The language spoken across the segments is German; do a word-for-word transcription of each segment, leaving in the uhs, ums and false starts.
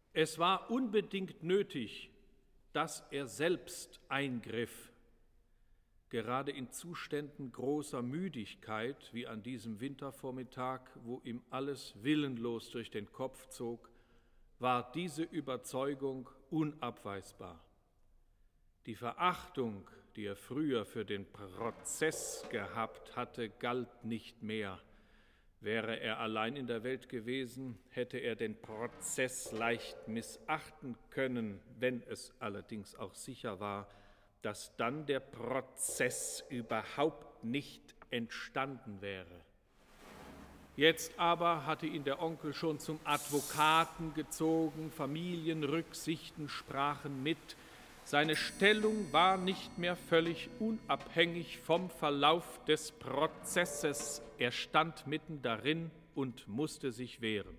Es war unbedingt nötig, dass er selbst eingriff. Gerade in Zuständen großer Müdigkeit, wie an diesem Wintervormittag, wo ihm alles willenlos durch den Kopf zog, war diese Überzeugung unabweisbar. Die Verachtung, die er früher für den Prozess gehabt hatte, galt nicht mehr. Wäre er allein in der Welt gewesen, hätte er den Prozess leicht missachten können, wenn es allerdings auch sicher war, dass dann der Prozess überhaupt nicht entstanden wäre. Jetzt aber hatte ihn der Onkel schon zum Advokaten gezogen, Familienrücksichten sprachen mit. Seine Stellung war nicht mehr völlig unabhängig vom Verlauf des Prozesses. Er stand mitten darin und musste sich wehren.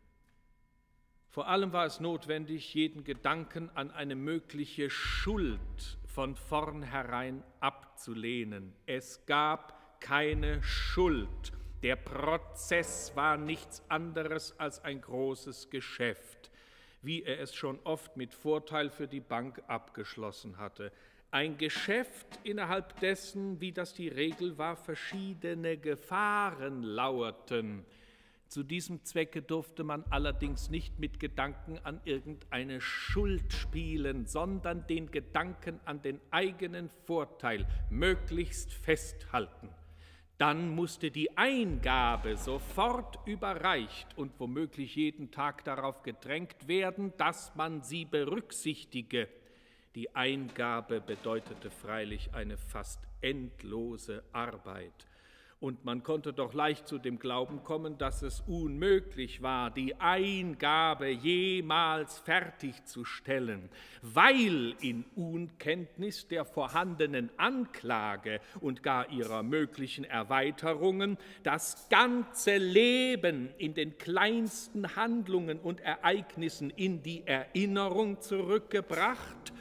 Vor allem war es notwendig, jeden Gedanken an eine mögliche Schuld von vornherein abzulehnen. Es gab keine Schuld. Der Prozess war nichts anderes als ein großes Geschäft, wie er es schon oft mit Vorteil für die Bank abgeschlossen hatte. Ein Geschäft, innerhalb dessen, wie das die Regel war, verschiedene Gefahren lauerten. Zu diesem Zwecke durfte man allerdings nicht mit Gedanken an irgendeine Schuld spielen, sondern den Gedanken an den eigenen Vorteil möglichst festhalten. Dann musste die Eingabe sofort überreicht und womöglich jeden Tag darauf gedrängt werden, dass man sie berücksichtige. Die Eingabe bedeutete freilich eine fast endlose Arbeit. Und man konnte doch leicht zu dem Glauben kommen, dass es unmöglich war, die Eingabe jemals fertigzustellen, weil in Unkenntnis der vorhandenen Anklage und gar ihrer möglichen Erweiterungen das ganze Leben in den kleinsten Handlungen und Ereignissen in die Erinnerung zurückgebracht,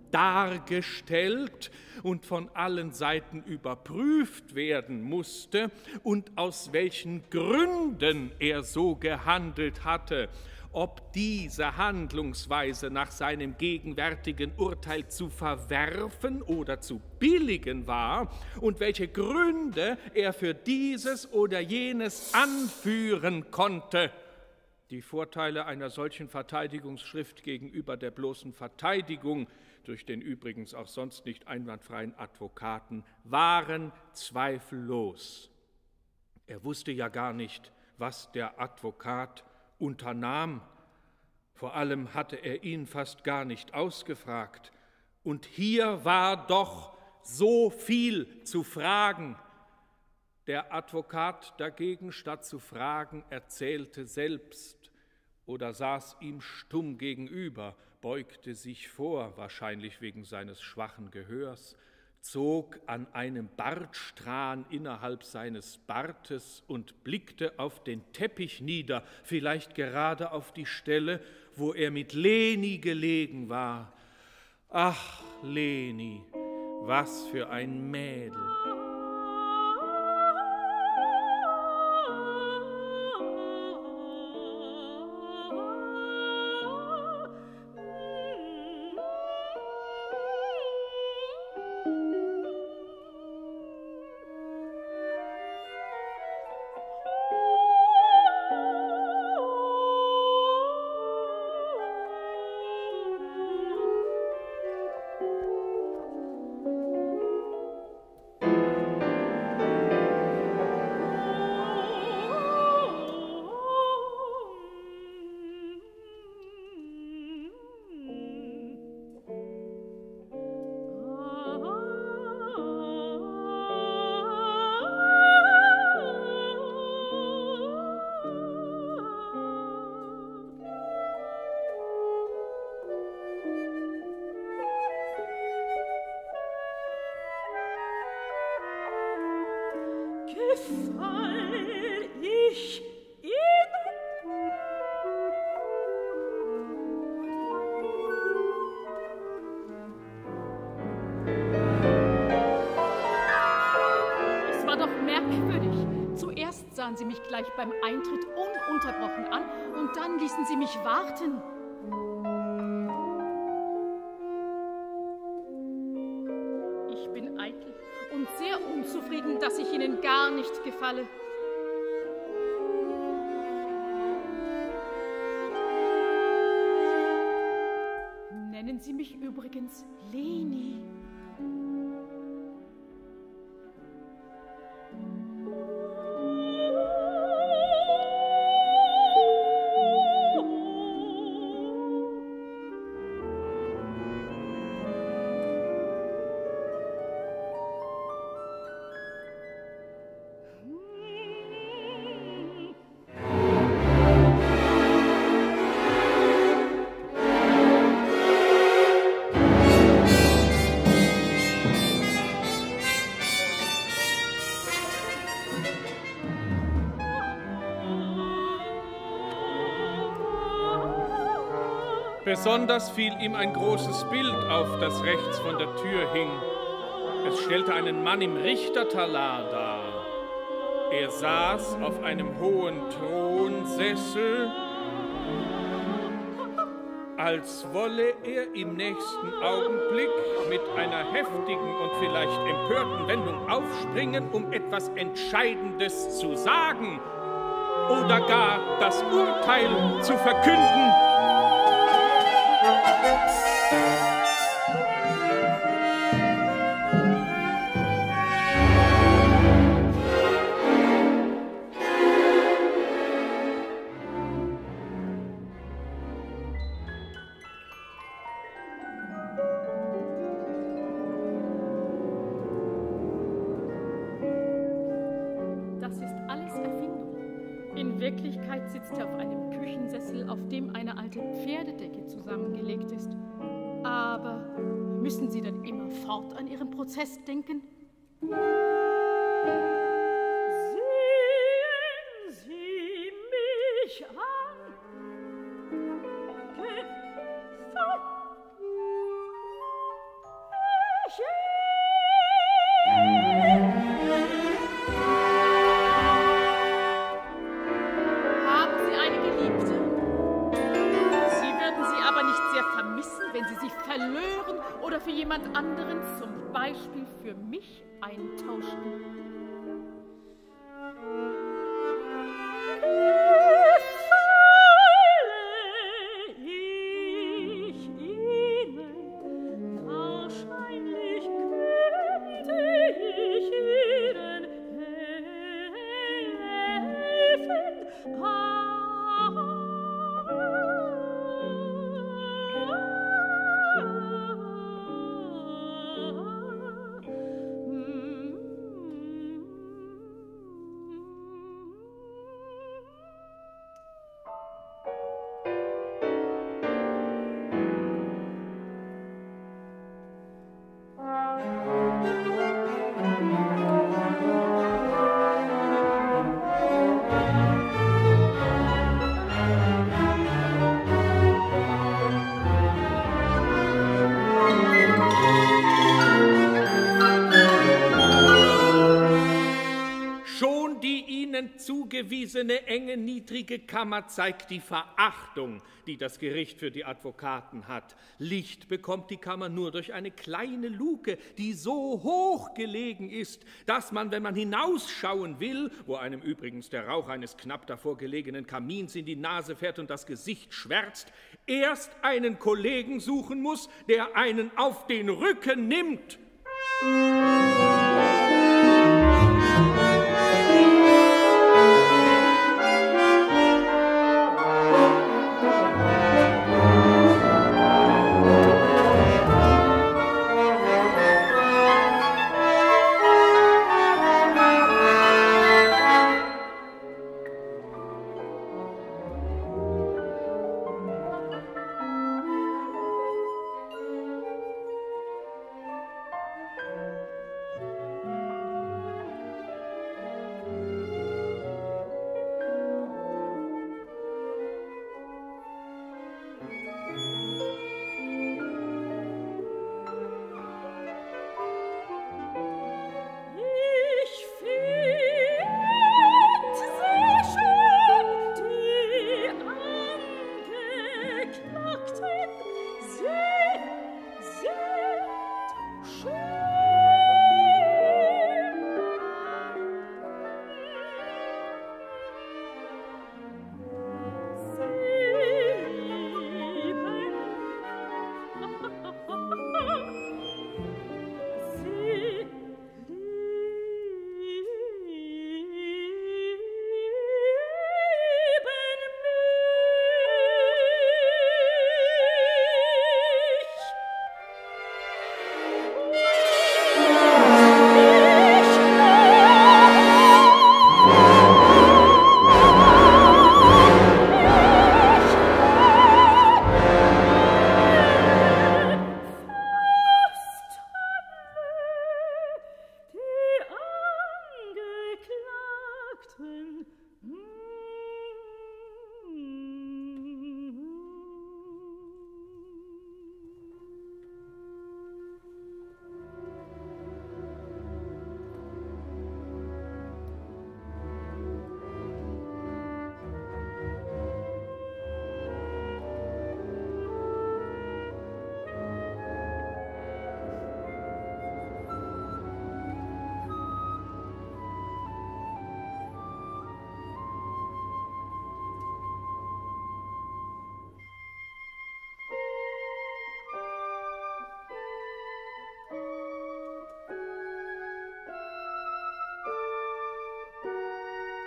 dargestellt und von allen Seiten überprüft werden musste und aus welchen Gründen er so gehandelt hatte, ob diese Handlungsweise nach seinem gegenwärtigen Urteil zu verwerfen oder zu billigen war und welche Gründe er für dieses oder jenes anführen konnte. Die Vorteile einer solchen Verteidigungsschrift gegenüber der bloßen Verteidigung durch den übrigens auch sonst nicht einwandfreien Advokaten waren zweifellos. Er wusste ja gar nicht, was der Advokat unternahm. Vor allem hatte er ihn fast gar nicht ausgefragt. Und hier war doch so viel zu fragen. Der Advokat dagegen, statt zu fragen, erzählte selbst oder saß ihm stumm gegenüber, beugte sich vor, wahrscheinlich wegen seines schwachen Gehörs, zog an einem Bartstrahn innerhalb seines Bartes und blickte auf den Teppich nieder, vielleicht gerade auf die Stelle, wo er mit Leni gelegen war. Ach, Leni, was für ein Mädel! Gefall ich Ihnen? Es war doch merkwürdig. Zuerst sahen Sie mich gleich beim Eintritt ununterbrochen an und dann ließen Sie mich warten. unzufrieden, dass ich Ihnen gar nicht gefalle. Nennen Sie mich übrigens Leni. Besonders fiel ihm ein großes Bild auf, das rechts von der Tür hing. Es stellte einen Mann im Richtertalar dar. Er saß auf einem hohen Thronsessel, als wolle er im nächsten Augenblick mit einer heftigen und vielleicht empörten Wendung aufspringen, um etwas Entscheidendes zu sagen oder gar das Urteil zu verkünden. Das ist alles Erfindung. In Wirklichkeit sitzt er auf einem Küchensessel, auf dem eine alte Pferdedecke zusammengelegt ist. Aber müssen Sie dann immerfort an Ihren Prozess denken? Sehen Sie mich an. Gefahr. Ich Haben Sie eine Geliebte? Sie würden sie aber nicht sehr vermissen, wenn Sie sie verlören oder für jemand anderen, zum Beispiel für mich, eintauschten. ich Ihnen, wahrscheinlich könnte ich Ihnen helfen. Schon die ihnen zugewiesene enge, niedrige Kammer zeigt die Verachtung, die das Gericht für die Advokaten hat. Licht bekommt die Kammer nur durch eine kleine Luke, die so hoch gelegen ist, dass man, wenn man hinausschauen will, wo einem übrigens der Rauch eines knapp davor gelegenen Kamins in die Nase fährt und das Gesicht schwärzt, erst einen Kollegen suchen muss, der einen auf den Rücken nimmt.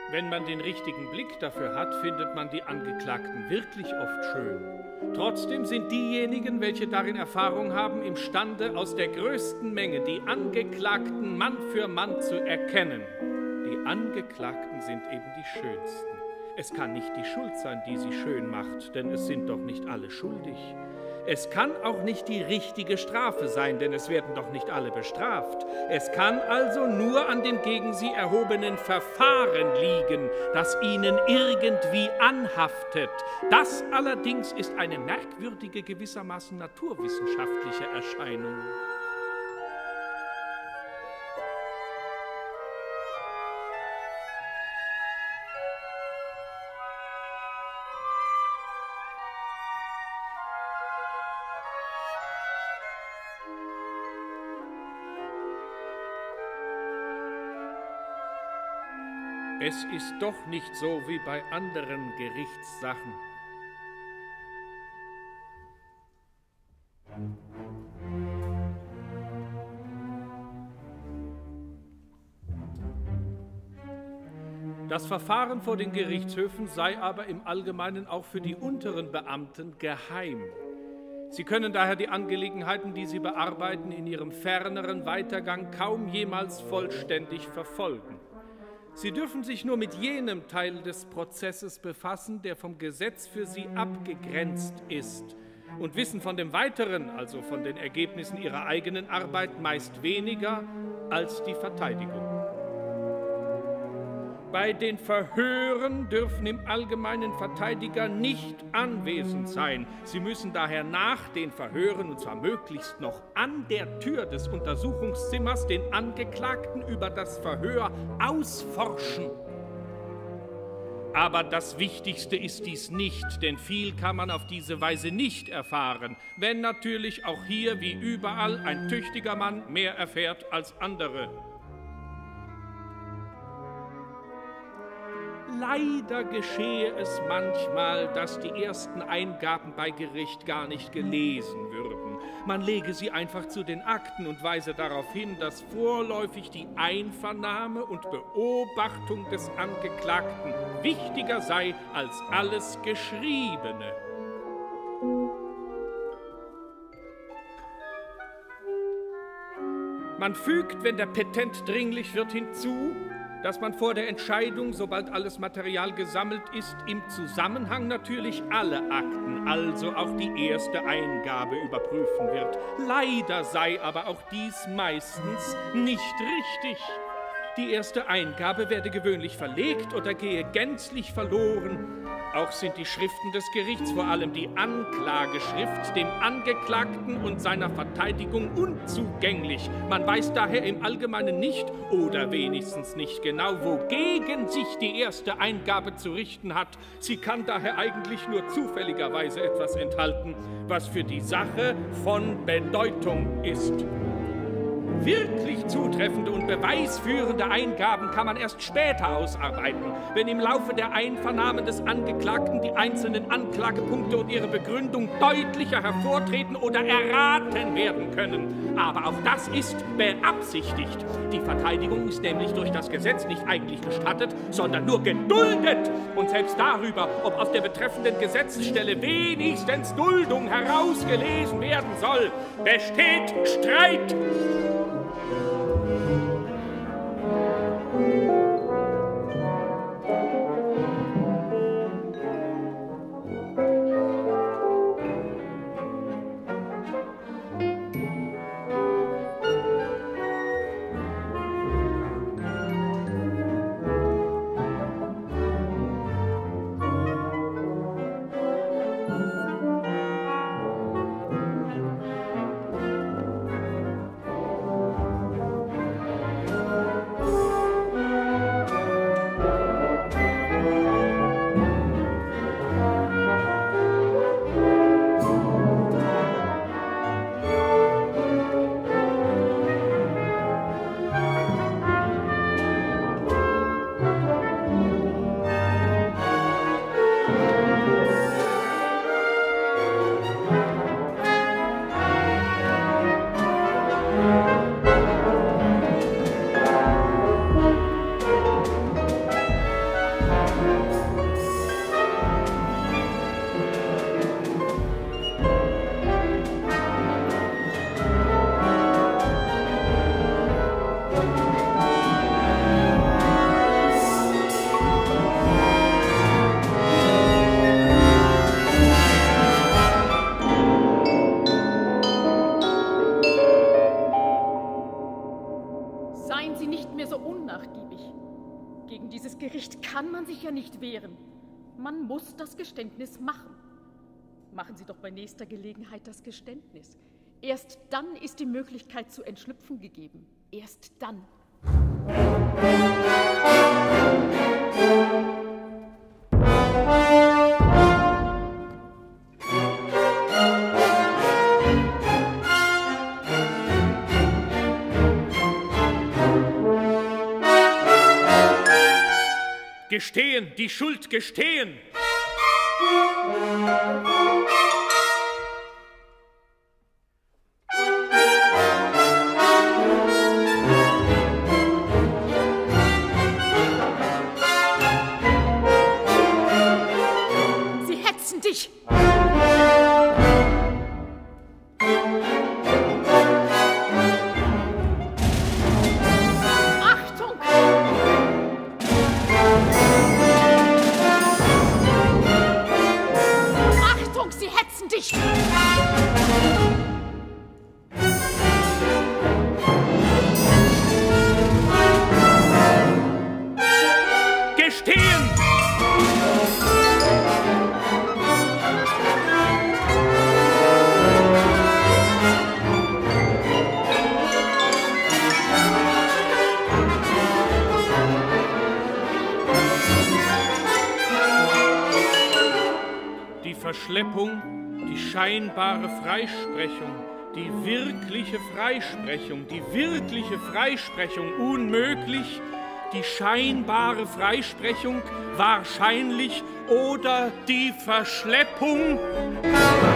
Wenn man den richtigen Blick dafür hat, findet man die Angeklagten wirklich oft schön. Trotzdem sind diejenigen, welche darin Erfahrung haben, imstande, aus der größten Menge die Angeklagten Mann für Mann zu erkennen. Die Angeklagten sind eben die schönsten. Es kann nicht die Schuld sein, die sie schön macht, denn es sind doch nicht alle schuldig. Es kann auch nicht die richtige Strafe sein, denn es werden doch nicht alle bestraft. Es kann also nur an dem gegen sie erhobenen Verfahren liegen, das ihnen irgendwie anhaftet. Das allerdings ist eine merkwürdige, gewissermaßen naturwissenschaftliche Erscheinung. Es ist doch nicht so wie bei anderen Gerichtssachen. Das Verfahren vor den Gerichtshöfen sei aber im Allgemeinen auch für die unteren Beamten geheim. Sie können daher die Angelegenheiten, die sie bearbeiten, in ihrem ferneren Weitergang kaum jemals vollständig verfolgen. Sie dürfen sich nur mit jenem Teil des Prozesses befassen, der vom Gesetz für sie abgegrenzt ist, und wissen von dem Weiteren, also von den Ergebnissen ihrer eigenen Arbeit, meist weniger als die Verteidigung. Bei den Verhören dürfen im Allgemeinen Verteidiger nicht anwesend sein. Sie müssen daher nach den Verhören, und zwar möglichst noch an der Tür des Untersuchungszimmers, den Angeklagten über das Verhör ausforschen. Aber das Wichtigste ist dies nicht, denn viel kann man auf diese Weise nicht erfahren, wenn natürlich auch hier wie überall ein tüchtiger Mann mehr erfährt als andere. Leider geschehe es manchmal, dass die ersten Eingaben bei Gericht gar nicht gelesen würden. Man lege sie einfach zu den Akten und weise darauf hin, dass vorläufig die Einvernahme und Beobachtung des Angeklagten wichtiger sei als alles Geschriebene. Man fügt, wenn der Petent dringlich wird, hinzu, dass man vor der Entscheidung, sobald alles Material gesammelt ist, im Zusammenhang natürlich alle Akten, also auch die erste Eingabe überprüfen wird. Leider sei aber auch dies meistens nicht richtig. Die erste Eingabe werde gewöhnlich verlegt oder gehe gänzlich verloren. Auch sind die Schriften des Gerichts, vor allem die Anklageschrift, dem Angeklagten und seiner Verteidigung unzugänglich. Man weiß daher im Allgemeinen nicht oder wenigstens nicht genau, wogegen sich die erste Eingabe zu richten hat. Sie kann daher eigentlich nur zufälligerweise etwas enthalten, was für die Sache von Bedeutung ist. Wirklich zutreffende und beweisführende Eingaben kann man erst später ausarbeiten, wenn im Laufe der Einvernahmen des Angeklagten die einzelnen Anklagepunkte und ihre Begründung deutlicher hervortreten oder erraten werden können. Aber auch das ist beabsichtigt. Die Verteidigung ist nämlich durch das Gesetz nicht eigentlich gestattet, sondern nur geduldet. Und selbst darüber, ob auf der betreffenden Gesetzesstelle wenigstens Duldung herausgelesen werden soll, besteht Streit. Gegen dieses Gericht kann man sich ja nicht wehren. Man muss das Geständnis machen. Machen Sie doch bei nächster Gelegenheit das Geständnis. Erst dann ist die Möglichkeit zu entschlüpfen gegeben. Erst dann. Gestehen, die Schuld gestehen! Sie hetzen dich! dich! Gestehen! Die Verschleppung, die scheinbare Freisprechung, die wirkliche Freisprechung, die wirkliche Freisprechung unmöglich, die scheinbare Freisprechung wahrscheinlich oder die Verschleppung